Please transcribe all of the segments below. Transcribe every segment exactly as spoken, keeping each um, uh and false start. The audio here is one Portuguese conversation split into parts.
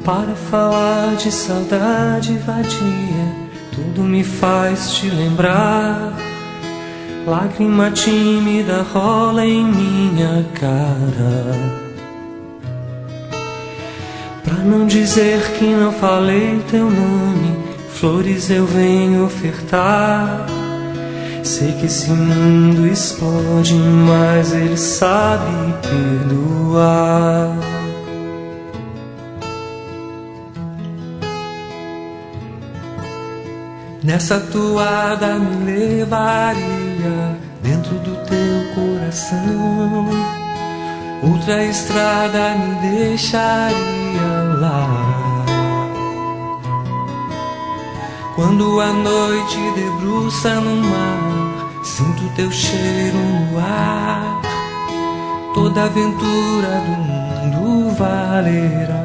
Para falar de saudade vadia, tudo me faz te lembrar. Lágrima tímida rola em minha cara. Pra não dizer que não falei teu nome, flores eu venho ofertar. Sei que esse mundo explode, mas ele sabe perdoar. Nessa toada me levaria dentro do teu coração. Outra estrada me deixaria lá. Quando a noite debruça no mar, sinto teu cheiro no ar. Toda aventura do mundo valerá.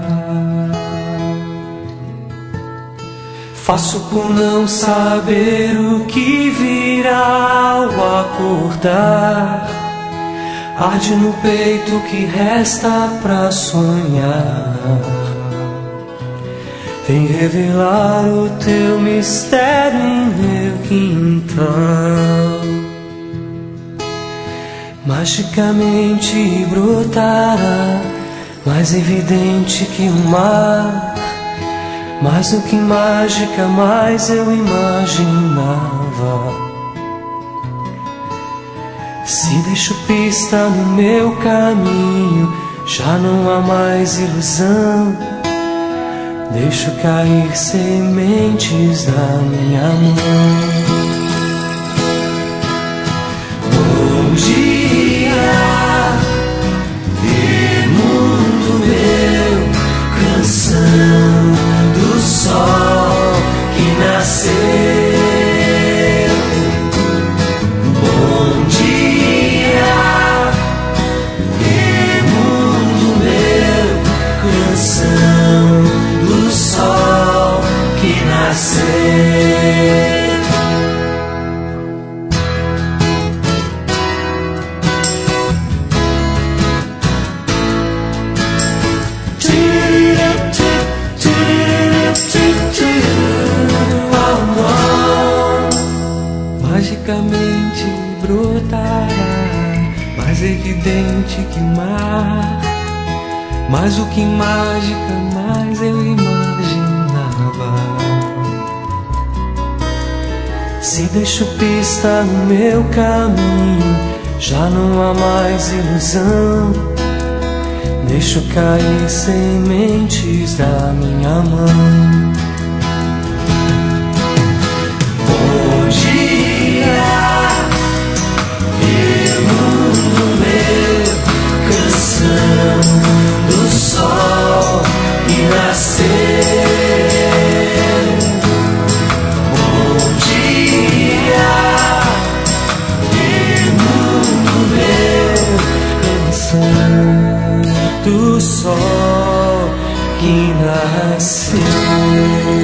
Faço por não saber o que virá ao acordar. Arde no peito o que resta pra sonhar. Vem revelar o teu mistério em meu quintal. Magicamente brotará, mais evidente que o mar. Mais do que mágica, mais eu imaginava. Se deixo pista no meu caminho, já não há mais ilusão. Deixo cair sementes da minha mão. Bom dia, ver mundo meu, canção do sol que nasceu. Bom dia, ver mundo meu, canção do sol que nasceu. Magicamente brotará, mais evidente que o mar. Mais do que mágica, mais eu imaginava. Se deixo pista no meu caminho, já não há mais ilusão. Deixo cair sementes da minha mão. Bom dia, ver mundo meu, canção do sol que nasceu. Bom dia, ver mundo meu, canção do sol que nasceu.